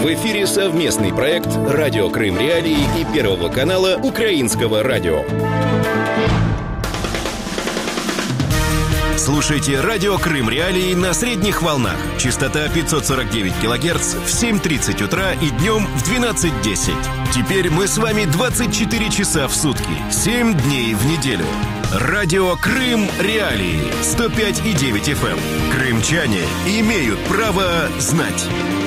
В эфире совместный проект «Радио Крым Реалии» и Первого канала Украинского радио. Слушайте «Радио Крым Реалии» на средних волнах. Частота 549 кГц в 7:30 утра и днем в 12:10. Теперь мы с вами 24 часа в сутки, 7 дней в неделю. «Радио Крым Реалии» 105,9 FM. Крымчане имеют право знать.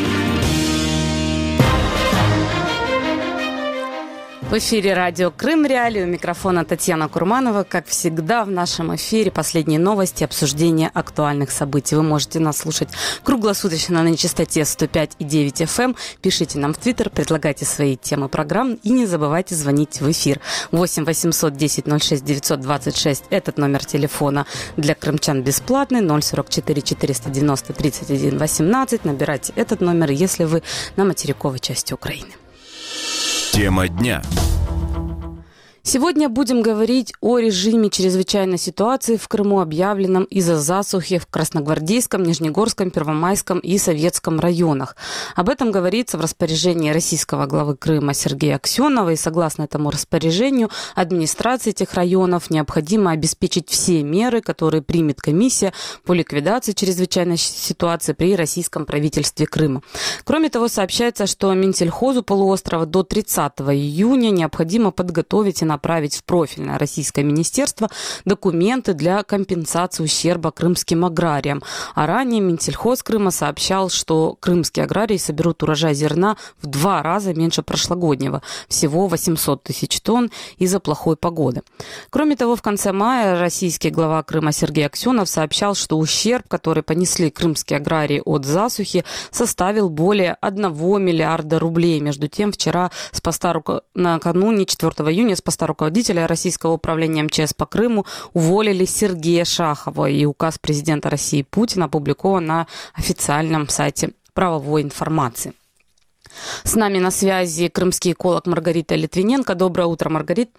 В эфире радио Крым Реалии. У микрофона Татьяна Курманова. Как всегда, в нашем эфире последние новости, обсуждение актуальных событий. Вы можете нас слушать круглосуточно на частоте 105,9 FM. Пишите нам в Твиттер, предлагайте свои темы программ и не забывайте звонить в эфир. 8 800 10 06 926. Этот номер телефона для крымчан бесплатный. 044 490 31 18. Набирайте этот номер, если вы на материковой части Украины. Тема дня. Сегодня будем говорить о режиме чрезвычайной ситуации в Крыму, объявленном из-за засухи в Красногвардейском, Нижнегорском, Первомайском и Советском районах. Об этом говорится в распоряжении российского главы Крыма Сергея Аксенова. И согласно этому распоряжению, администрации этих районов необходимо обеспечить все меры, которые примет комиссия по ликвидации чрезвычайной ситуации при российском правительстве Крыма. Кроме того, сообщается, что Минсельхозу полуострова до 30 июня необходимо подготовить и направить в профильное российское министерство документы для компенсации ущерба крымским аграриям. А ранее Минсельхоз Крыма сообщал, что крымские аграрии соберут урожай зерна в 2 раза меньше прошлогоднего, всего 800 тысяч тонн из-за плохой погоды. Кроме того, в конце мая российский глава Крыма Сергей Аксенов сообщал, что ущерб, который понесли крымские аграрии от засухи, составил более 1 миллиарда рублей. Между тем, вчера накануне 4 июня с поста руководителя российского управления МЧС по Крыму уволили Сергея Шахова, и указ президента России Путина опубликован на официальном сайте правовой информации. С нами на связи крымский эколог Маргарита Литвиненко. Доброе утро, Маргарита.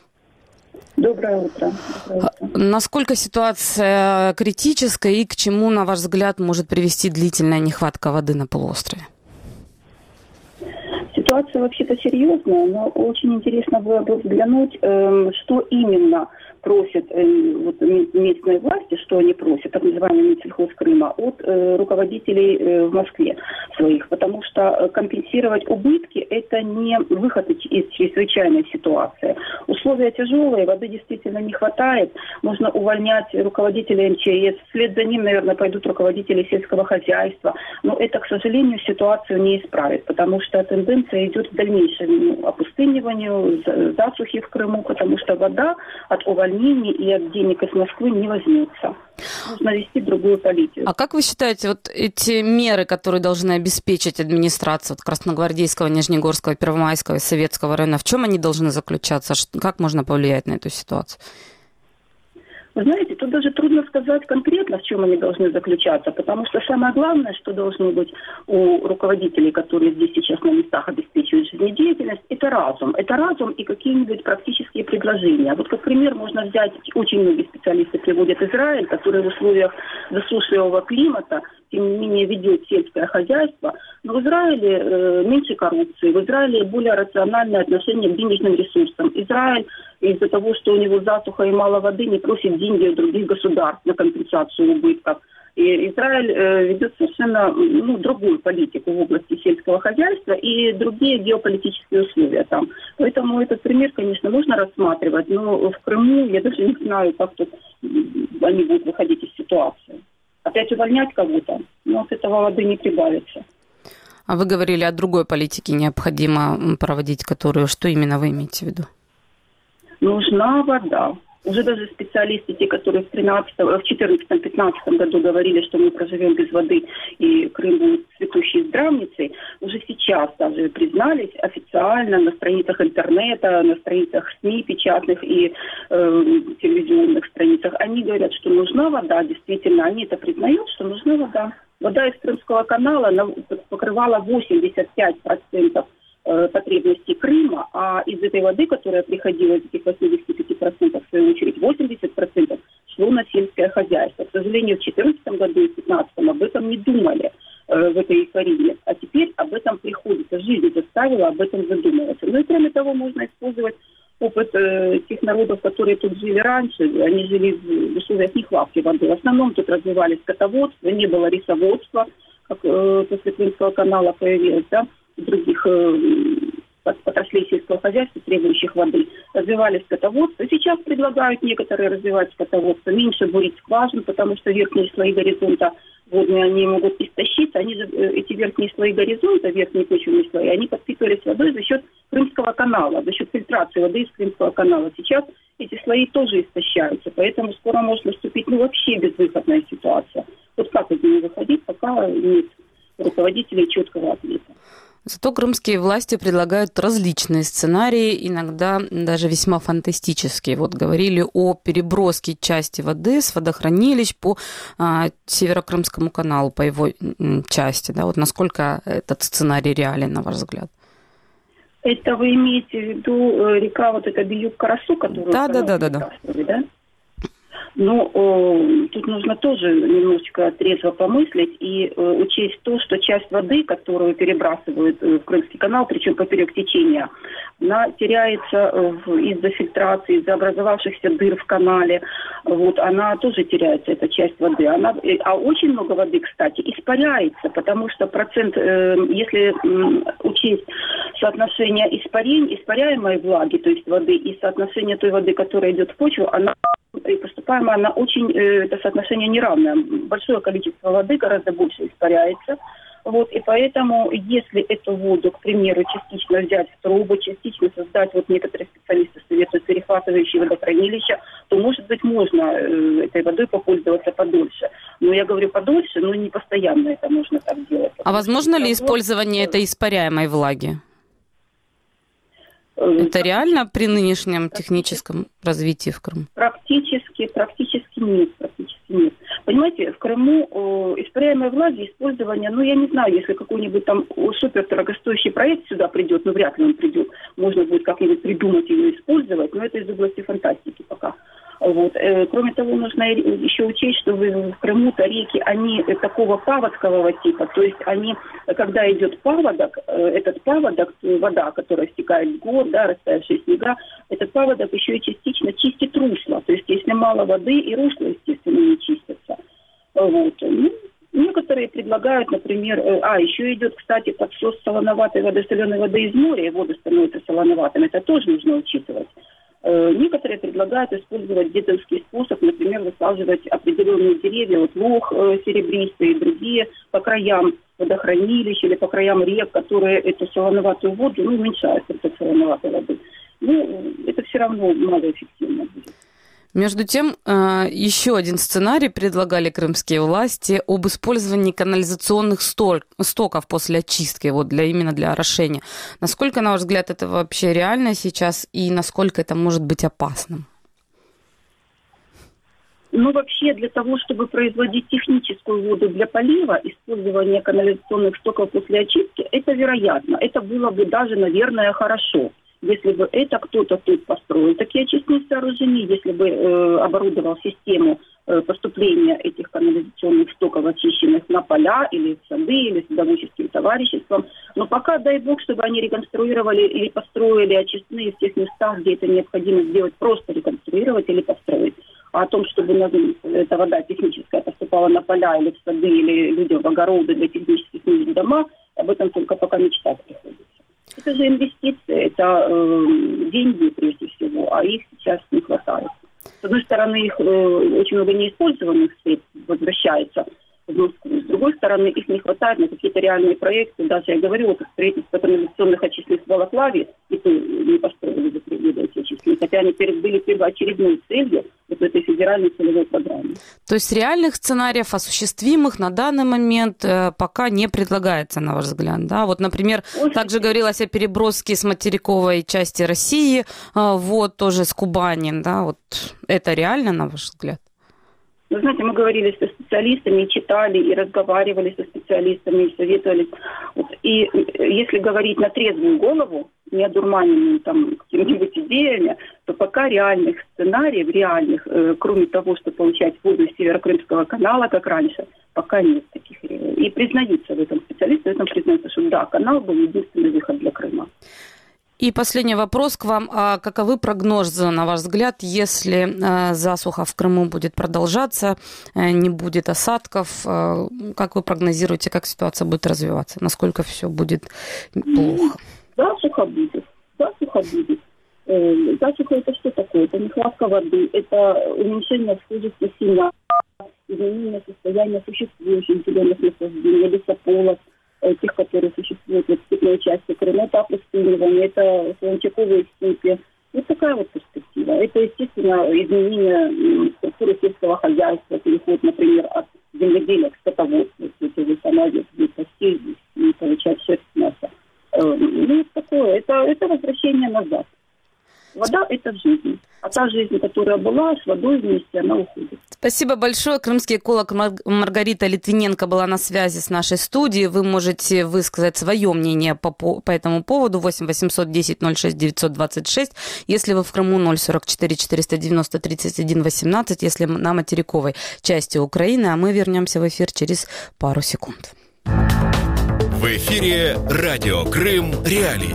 Доброе утро. Насколько ситуация критическая и к чему, на ваш взгляд, может привести длительная нехватка воды на полуострове? Ситуация вообще-то серьезная, но очень интересно было бы взглянуть, что именно просят местные власти, что они просят, так называемый Минсельхоз Крыма, от руководителей в Москве своих. Потому что компенсировать убытки – это не выход из чрезвычайной ситуации. Условия тяжелые, воды действительно не хватает. Можно увольнять руководителей МЧС, вслед за ним, наверное, пойдут руководители сельского хозяйства. Но это, к сожалению, ситуацию не исправит, потому что тенденция идет к дальнейшему опустыниванию, засухи в Крыму, потому что вода от увольнений и от денег из Москвы не возьмется. Нужно вести другую политику. А как вы считаете, вот эти меры, которые должны обеспечить администрация Красногвардейского, Нижнегорского, Первомайского и Советского района, в чем они должны заключаться? Как можно повлиять на эту ситуацию? Вы знаете, тут даже трудно сказать конкретно, в чем они должны заключаться, потому что самое главное, что должно быть у руководителей, которые здесь сейчас на местах обеспечивают жизнедеятельность, это разум. Это разум и какие-нибудь практические предложения. Вот как пример можно взять, очень многие специалисты приводят Израиль, который в условиях засушливого климата, тем не менее, ведет сельское хозяйство. Но в Израиле меньше коррупции, в Израиле более рациональное отношение к денежным ресурсам. Израиль из-за того, что у него засуха и мало воды, не просит деньги у других государств на компенсацию убытков. И Израиль ведет совершенно другую политику в области сельского хозяйства и другие геополитические условия там. Поэтому этот пример, конечно, можно рассматривать, но в Крыму я даже не знаю, как тут они будут выходить из ситуации. Опять увольнять кого-то, но от этого воды не прибавится. А вы говорили о другой политике, необходимо проводить которую. Что именно вы имеете в виду? Нужна вода. Уже даже специалисты, те, которые в 2014-2015 году говорили, что мы проживем без воды и Крым будет цветущей здравницей, уже сейчас даже признались официально на страницах интернета, на страницах СМИ печатных и телевизионных страницах. Они говорят, что нужна вода, действительно, они это признают, что нужна вода. Вода из Крымского канала покрывала 85% потребностей Крыма, а из этой воды, которая приходила из этих 85%, в свою очередь 80% шло на сельское хозяйство. К сожалению, в 2014 году и 2015 об этом не думали в этой эйфории. А теперь об этом приходит правило, об этом задумываться. Ну и кроме того, можно использовать опыт тех народов, которые тут жили раньше. Они жили в условиях нехватки воды. В основном тут развивались скотоводство, не было рисоводства, как после Крымского канала появилось, да, других отраслей сельского хозяйства, требующих воды, развивали скотоводство. Сейчас предлагают некоторые развивать скотоводство, меньше бурить скважин, потому что верхние слои горизонта водные, они могут истощиться. Они же, эти верхние слои горизонта, верхние почвенные слои, они подпитывались водой за счет Крымского канала, за счет фильтрации воды из Крымского канала. Сейчас эти слои тоже истощаются, поэтому скоро может наступить вообще безвыходная ситуация. Вот как из нее выходить, пока нет руководителей четкого ответа. Зато крымские власти предлагают различные сценарии, иногда даже весьма фантастические. Вот говорили о переброске части воды с водохранилищ по Северокрымскому каналу, по его части. Да? Вот насколько этот сценарий реален, на ваш взгляд? Это вы имеете в виду река вот эта Биюк-Карасу, которую... Да. Но тут нужно тоже немножечко трезво помыслить и учесть то, что часть воды, которую перебрасывают в Крымский канал, причем поперек течения, она теряется из-за фильтрации, из-за образовавшихся дыр в канале. Вот, она тоже теряется, эта часть воды. А очень много воды, кстати, испаряется, потому что процент, если учесть соотношение испаряемой влаги, то есть воды, и соотношение той воды, которая идет в почву, и поступаемая, она очень, это соотношение неравное. Большое количество воды гораздо больше испаряется. Вот, и поэтому, если эту воду, к примеру, частично взять в трубы, частично создать, вот некоторые специалисты советуют перехватывающие водохранилища, то, может быть, можно этой водой попользоваться подольше. Но я говорю подольше, но не постоянно это можно так делать. А возможно ли использование этой испаряемой влаги? Это реально при нынешнем техническом развитии в Крыму? Практически нет. Понимаете, в Крыму испаряемой влаги использование, я не знаю, если какой-нибудь там супер дорогостоящий проект сюда придет, вряд ли он придет, можно будет как-нибудь придумать ее использовать, но это из области фантастики пока. Вот. Кроме того, нужно еще учесть, что в Крыму-то реки, они такого паводкового типа, то есть они, когда идет паводок, этот паводок, вода, которая стекает с гор, да, растаявшие снега, этот паводок еще и частично чистит русло, то есть если мало воды, и русло, естественно, не чистится. Вот. Некоторые предлагают, например, еще идет, кстати, подсос солоноватой воды, соленой воды из моря, и вода становится солоноватой, это тоже нужно учитывать. Некоторые предлагают использовать дедовский способ, например, высаживать определенные деревья, вот луг серебристый и другие, по краям водохранилищ или по краям рек, которые эту солоноватую воду, уменьшают этой солоноватой воды. Это все равно малоэффективно будет. Между тем, еще один сценарий предлагали крымские власти об использовании канализационных стоков после очистки, именно для орошения. Насколько, на ваш взгляд, это вообще реально сейчас и насколько это может быть опасным? Вообще для того, чтобы производить техническую воду для полива, использование канализационных стоков после очистки, это вероятно. Это было бы даже, наверное, хорошо. Если бы это кто-то тут построил такие очистные сооружения, если бы оборудовал систему поступления этих канализационных стоков, очищенных на поля или в сады, или садоводческим товариществом. Но пока, дай бог, чтобы они реконструировали или построили очистные в тех местах, где это необходимо сделать, просто реконструировать или построить. А о том, чтобы эта вода техническая поступала на поля или в сады, или людям в огороды для технических нужд дома, об этом только пока мечтать приходится. Это же инвестиции, это деньги прежде всего, а их сейчас не хватает. С одной стороны, их очень много неиспользованных средств возвращается в Москву. С другой стороны, их не хватает на какие-то реальные проекты. Даже я говорю, вот строительство канализационных очистных в Балаклаве, и то не построили за 3 года эти очистные, хотя они были первоочередной целью вот этой федеральной целевой программы. То есть реальных сценариев, осуществимых на данный момент пока не предлагается, на ваш взгляд, да? Вот, например, также говорилось о переброске с материковой части России, тоже с Кубани, да? Вот это реально, на ваш взгляд? Вы знаете, мы говорили со специалистами, и читали, и разговаривали со специалистами, и советовались. И если говорить на трезвую голову, не одурманенные там какими-нибудь идеями, то пока реальных сценариев, кроме того, что получать воду из Северокрымского канала, как раньше, пока нет таких. И признаются в этом специалисты, признаются, что да, канал был единственный выход для Крыма. И последний вопрос к вам. А каковы прогнозы, на ваш взгляд, если засуха в Крыму будет продолжаться, не будет осадков? Как вы прогнозируете, как ситуация будет развиваться? Насколько все будет плохо? Засуха будет. Засуха это что такое? Это нехватка воды, это уменьшение схожести семян, изменение состояния существующих зеленых насаждений, лесополос, тех, которые существуют в степной части Крыма, это опустынивание, это солончаковые степи. Вот такая вот перспектива. Это, естественно, изменение структуры сельского хозяйства, переход, например, от земледелия к скотоводству. Если вы сама будет пасти и получать шерсть мяса. Это такое. Это возвращение назад. Вода – это жизнь. А та жизнь, которая была, с водой вместе, она уходит. Спасибо большое. Крымский эколог Маргарита Литвиненко была на связи с нашей студией. Вы можете высказать свое мнение по этому поводу. 8 800 10 06 926. Если вы в Крыму, 044 490 31 18. Если на материковой части Украины. А мы вернемся в эфир через пару секунд. В эфире радио Крым Реалии.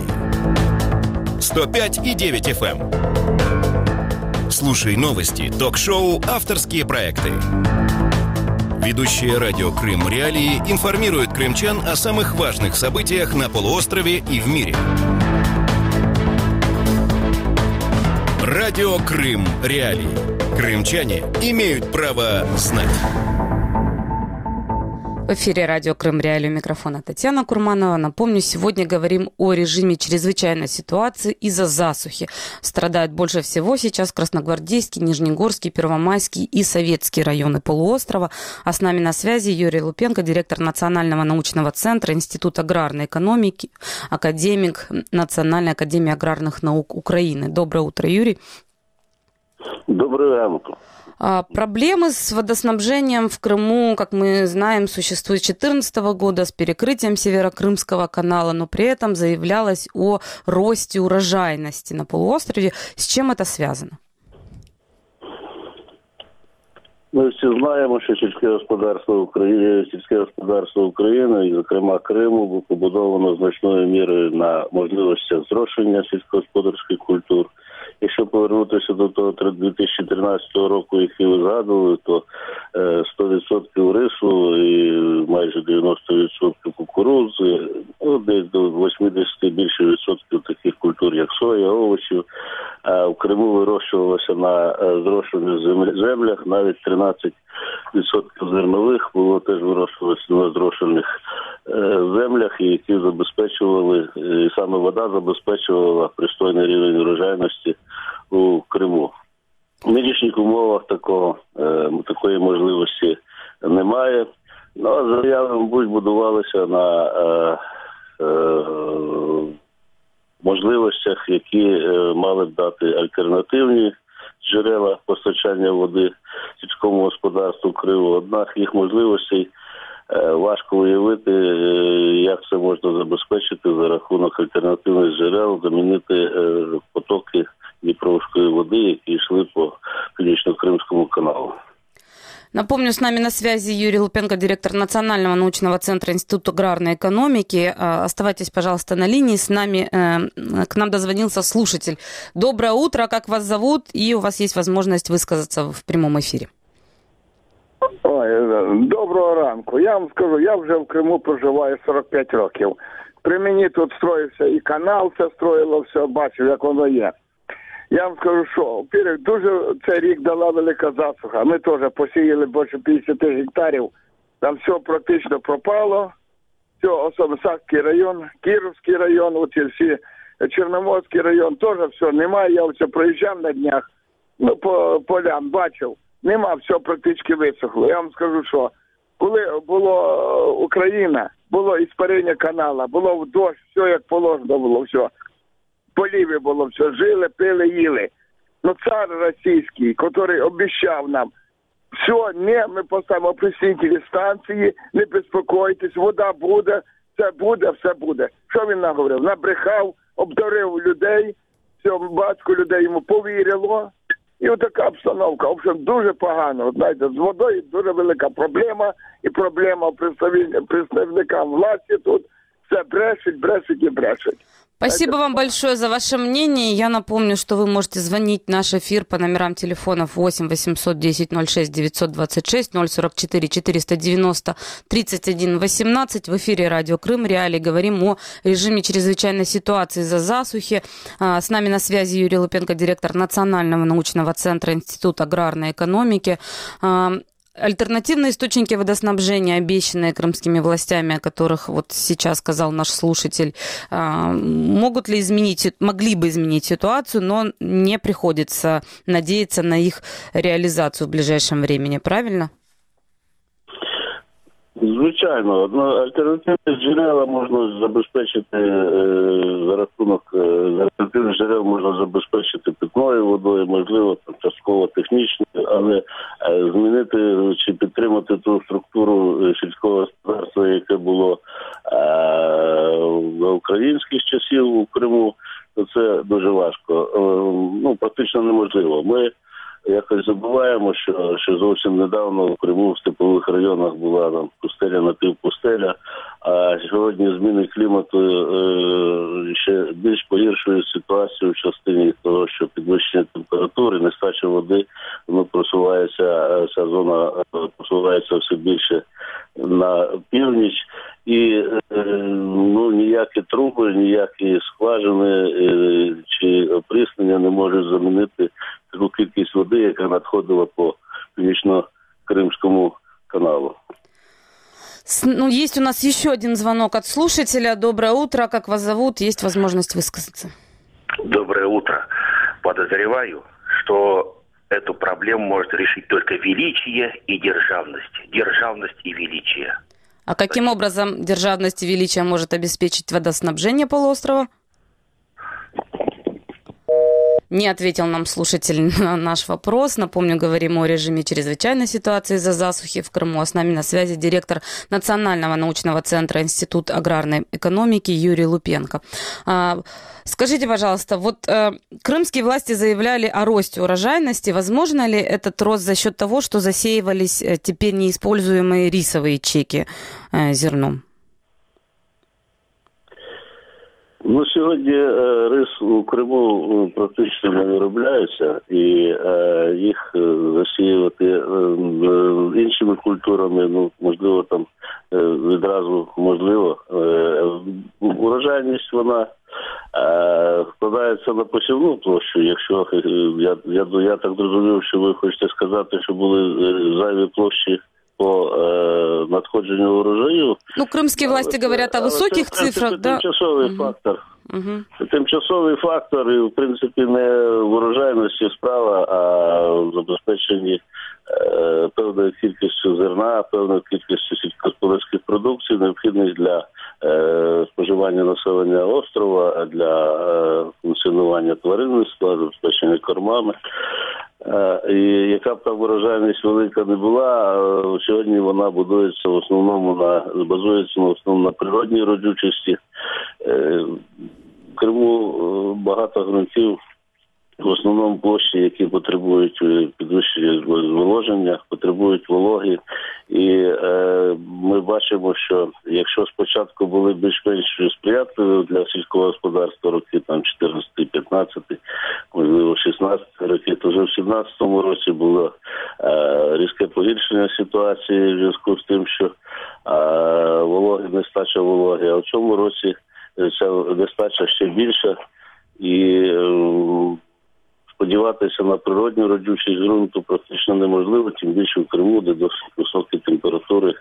105,9 FM. Слушай новости, ток-шоу, авторские проекты. Ведущие радио Крым Реалии информируют крымчан о самых важных событиях на полуострове и в мире. Радио Крым Реалии. Крымчане имеют право знать. В эфире радио Крым Реалии, у микрофона Татьяна Курманова. Напомню, сегодня говорим о режиме чрезвычайной ситуации из-за засухи. Страдают больше всего сейчас Красногвардейский, Нижнегорский, Первомайский и Советский районы полуострова. А с нами на связи Юрий Лупенко, директор Национального научного центра Института аграрной экономики, академик Национальной академии аграрных наук Украины. Доброе утро, Юрий. Доброе утро. Проблемы с водоснабжением в Крыму, как мы знаем, существуют с 2014 года, с перекрытием Северокрымского канала, но при этом заявлялось о росте урожайности на полуострове. С чем это связано? Ми всі знаємо, що сільське господарство України, і, зокрема, Криму, було побудовано значною мірою на можливостях зрошення сільськогосподарських культур. Якщо повернутися до того 2013 року, який ви згадували, то 100% рису і майже 90% кукурудзи, десь до 80% більше відсотків таких культур, як соя, овочів. А в Криму вирощувалося на зрошених землях, навіть 13% зернових було теж вирощувалося на зрошених землях, які забезпечували, і саме вода забезпечувала пристойний рівень врожайності у Криму. В нинішніх умовах такої можливості немає. Ну, а заяви, мабуть, будувалися на можливостях, які мали б дати альтернативні джерела постачання води сільському господарству Криму. Однак їх можливостей важко уявити, як це можна забезпечити за рахунок альтернативних джерел, замінити потоки Дніпровської води, які йшли по Північно-Кримському каналу. Напомню, с нами на связи Юрий Лупенко, директор Национального научного центра Института аграрной экономики. Оставайтесь, пожалуйста, на линии. С нами, к нам дозвонился слушатель. Доброе утро, как вас зовут? И у вас есть возможность высказаться в прямом эфире. Доброго ранку. Я вам скажу, я вже в Криму проживаю 45 років. При мені тут строївся і канал, все строїло, все, бачив, як воно є. Я вам скажу, що дуже цей рік дала велика засуха. Ми теж посіяли більше 50 гектарів. Там все практично пропало. Все, особливо Сакський район, Кіровський район, оці всі, Чорноморський район, теж все немає. Я все проїжджав на днях, по полям бачив. Нема, все практично висохло. Я вам скажу, що коли було Україна, було іспарення канала, було дощ, все як положено було, все. Поліві було все, жили, пили, їли. Но цар російський, який обіцяв нам, все, ми поставимо опреснительні станції, не безпокойтесь, вода буде, все буде. Що він наговорив? Набрехав, обдурив людей, батько людей йому повірило. І отака обстановка. В общем, дуже погано. Знаєте, з водою дуже велика проблема. І проблема представникам власті тут. Все брешуть и брешуть. Спасибо вам большое за ваше мнение. Я напомню, что вы можете звонить в наш эфир по номерам телефонов 8 810 06 926 044 490 31 18. В эфире радио Крым Реалии. Говорим о режиме чрезвычайной ситуации из-за засухи. С нами на связи Юрий Лупенко, директор Национального научного центра Института аграрной экономики. Альтернативные источники водоснабжения, обещанные крымскими властями, о которых вот сейчас сказал наш слушатель, могли бы изменить ситуацию, но не приходится надеяться на их реализацию в ближайшем времени, правильно? Звичайно, альтернативні джерела можна забезпечити за рахунок альтернативних джерел можна забезпечити питною водою, можливо, там частково технічною, але змінити чи підтримати ту структуру сільського господарства, яке було в українських часів у Криму, то це дуже важко. Практично неможливо. Ми якось забуваємо, що зовсім недавно в Криму в степових районах була там пустеля, напівпустеля, а сьогодні зміни клімату ще більш погіршують ситуацію в частині того, що підвищення температури, нестача води, воно просувається, ця зона просувається все більше на північ, і ніякі труби, ніякі скважини чи опріснення не можуть замінити таку кількість води, яка надходила по Північно-Кримському каналу. Есть у нас еще один звонок от слушателя. Доброе утро, как вас зовут? Есть возможность высказаться. Доброе утро. Подозреваю, что эту проблему может решить только величие и державность. Державность и величие. А каким образом державность и величие может обеспечить водоснабжение полуострова? Не ответил нам слушатель на наш вопрос. Напомню, говорим о режиме чрезвычайной ситуации из-за засухи в Крыму. А с нами на связи директор Национального научного центра Институт аграрной экономики Юрий Лупенко. Скажите, пожалуйста, вот крымские власти заявляли о росте урожайности. Возможно ли этот рост за счет того, что засеивались теперь неиспользуемые рисовые чеки зерном? Сьогодні рис у Криму практично не виробляється, і їх засіювати іншими культурами, можливо, там відразу можливо. Урожайність, вона складається на посівну площу. Якщо я так зрозумів, що ви хочете сказати, що були зайві площі по надходженню урожаю. Крымские власти говорят о высоких цифрах, да? Тимчасовий фактор. Тимчасовий фактор, і, в принципі, не в урожайності справа, а в забезпеченні певною кількістю зерна, певною кількістю сільськогосподарських продуктів, необхідних для споживання населення острова, для функціонування тваринництва, забезпечення кормами. І яка б там урожайність велика не була, сьогодні вона базується в основному на природній родючості. В Криму багато ґрунтів, в основному площі, які потребують підвищення зволоження, потребують вологи. І ми бачимо, що якщо спочатку були більш-менш сприятливі для сільського господарства роки там 14-15, можливо 16 роки, то вже в 17-му році було різке погіршення ситуації в зв'язку з тим, що нестача вологи. А в цьому році ця нестача ще більша, і сподіватися на природню родючість ґрунту практично неможливо, тим більше в Криму, де досить високі температури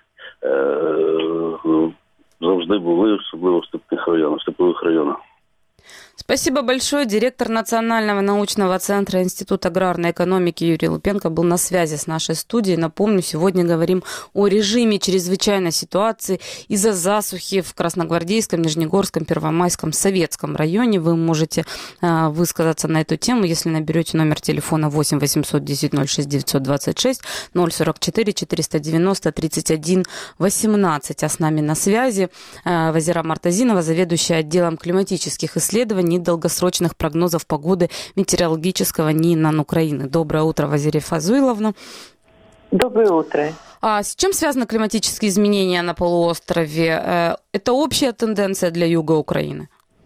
завжди були, особливо в степових районах. Спасибо большое. Директор Национального научного центра Института аграрной экономики Юрий Лупенко был на связи с нашей студией. Напомню, сегодня говорим о режиме чрезвычайной ситуации из-за засухи в Красногвардейском, Нижнегорском, Первомайском, Советском районе. Вы можете высказаться на эту тему, если наберете номер телефона 8 810 06 926 044 490 31 18. А с нами на связи Вазира Мартазинова, заведующая отделом климатических исследований и долгосрочных прогнозов погоды метеорологического НИИ Украины. Доброе утро, Вазира Фазуиловна. Доброе утро. А с чем связаны климатические изменения на полуострове? Это общая тенденция для юга Украины?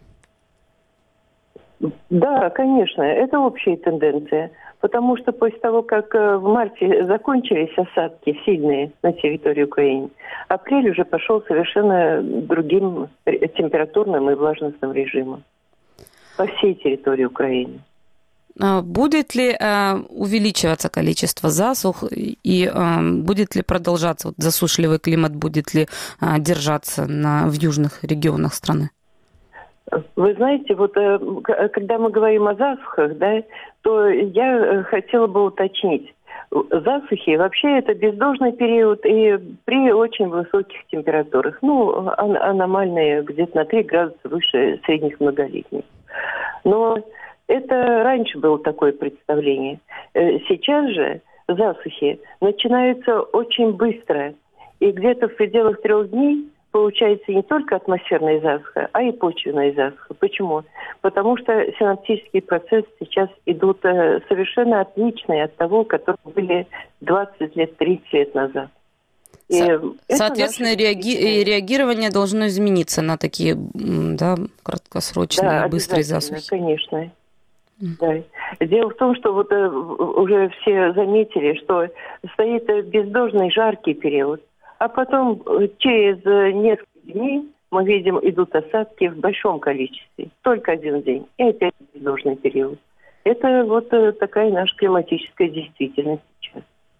Да, конечно, это общая тенденция. Потому что после того, как в марте закончились осадки сильные на территории Украины, апрель уже пошел совершенно другим температурным и влажностным режимом по всей территории Украины. Будет ли увеличиваться количество засух и будет ли продолжаться засушливый климат, будет ли держаться в южных регионах страны? Вы знаете, вот когда мы говорим о засухах, да, то я хотела бы уточнить. Засухи вообще это бездожный период и при очень высоких температурах. Ну, аномальные, где-то на 3 градуса выше средних многолетних. Но это раньше было такое представление. Сейчас же засухи начинаются очень быстро. И где-то в пределах 3 дней получается не только атмосферная засуха, а и почвенная засуха. Почему? Потому что синаптические процессы сейчас идут совершенно отличные от того, которые были 20 лет, 30 лет назад. Соответственно, реагирование должно измениться на такие краткосрочные, быстрые засухи. Конечно. Да. Дело в том, что вот уже все заметили, что стоит бездожный жаркий период. А потом через несколько дней мы видим, идут осадки в большом количестве. Только 1 день. И опять бездожный период. Это вот такая наша климатическая действительность сейчас.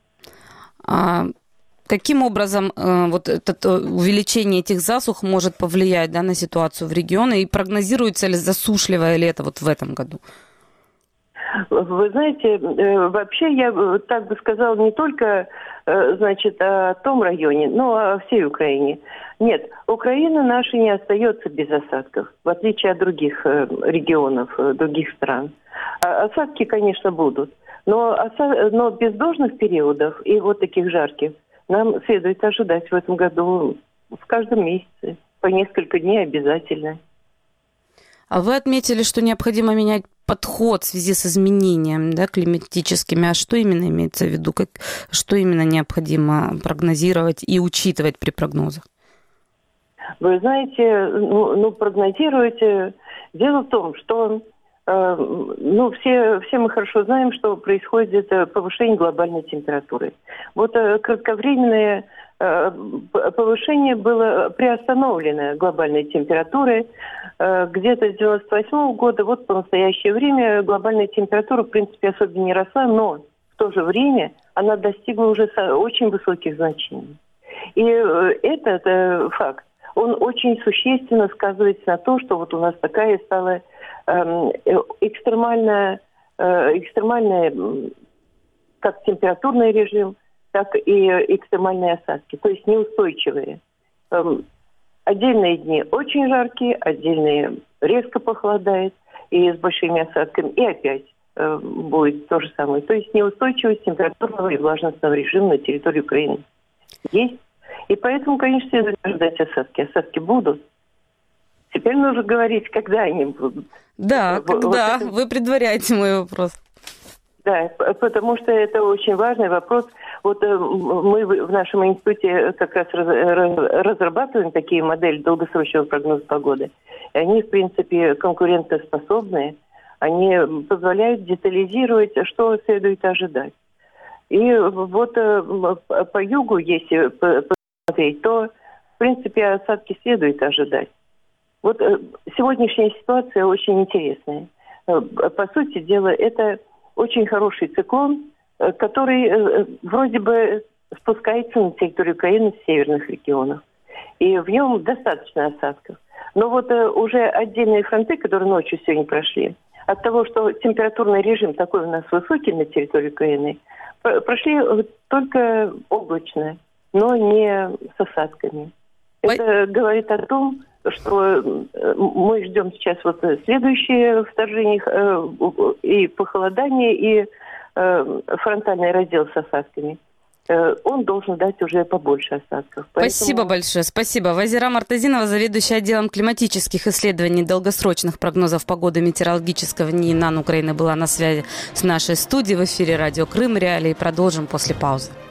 Каким образом вот это увеличение этих засух может повлиять на ситуацию в регионе? И прогнозируется ли засушливое лето вот в этом году? Вы знаете, вообще я так бы сказала не только, о том районе, но о всей Украине. Нет, Украина наша не остается без осадков, в отличие от других регионов, других стран. Осадки, конечно, будут, но бездожных периодов и вот таких жарких нам следует ожидать в этом году в каждом месяце, по несколько дней обязательно. А вы отметили, что необходимо менять подход в связи с изменениями климатическими. А что именно имеется в виду? Что именно необходимо прогнозировать и учитывать при прогнозах? Вы знаете, прогнозировать... Дело в том, что все мы хорошо знаем, что происходит повышение глобальной температуры. Вот кратковременное повышение было приостановлено глобальной температурой где-то с 1998 года. Вот по настоящее время глобальная температура, в принципе, особо не росла, но в то же время она достигла уже очень высоких значений. И этот факт, он очень существенно сказывается на том, что вот у нас такая стала экстремальная, как температурный режим, так и экстремальные осадки, то есть неустойчивые. Отдельные дни очень жаркие, отдельные резко похолодает и с большими осадками, и опять будет то же самое. То есть неустойчивость температурного и влажностного режима на территории Украины есть. И поэтому, конечно, следует ожидать осадки. Осадки будут. Теперь нужно говорить, когда они будут. Да, когда? Вот вы предваряете мой вопрос. Да, потому что это очень важный вопрос. Вот мы в нашем институте как раз разрабатываем такие модели долгосрочного прогноза погоды. И они, в принципе, конкурентоспособные. Они позволяют детализировать, что следует ожидать. И вот по югу, если посмотреть, то, в принципе, осадки следует ожидать. Вот сегодняшняя ситуация очень интересная. По сути дела, это очень хороший циклон, который вроде бы спускается на территорию Украины в северных регионах. И в нем достаточно осадков. Но вот уже отдельные фронты, которые ночью сегодня прошли, от того, что температурный режим такой у нас высокий на территории Украины, прошли только облачно, но не с осадками. Это говорит о том, что мы ждем сейчас вот следующее вторжение и похолодание, и фронтальный раздел с осадками. Он должен дать уже побольше осадков. Поэтому... Спасибо большое. Спасибо. Вазира Мартазинова, заведующая отделом климатических исследований и долгосрочных прогнозов погоды метеорологического НИИ НАН Украины, была на связи с нашей студией в эфире радио Крым Реалии. Продолжим после паузы.